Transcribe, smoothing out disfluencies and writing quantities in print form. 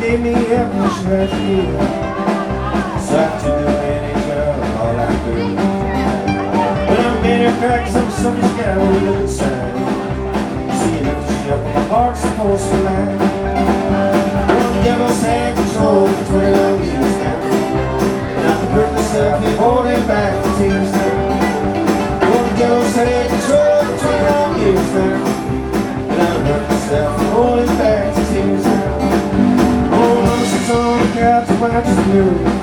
gave me everything she had to give. So I took the advantage of all I could. When I'm in her cracks, I'm somebody's got a look inside. See it up the ship, my heart's supposed to lie. One devil's had control for 20 long years now, and I can hurt myself and holding back the tears now. One devil's had control for 20 long years now, and I can hurt myself and holding back the tears now. Oh, I'm sitting on the couch, watching the news.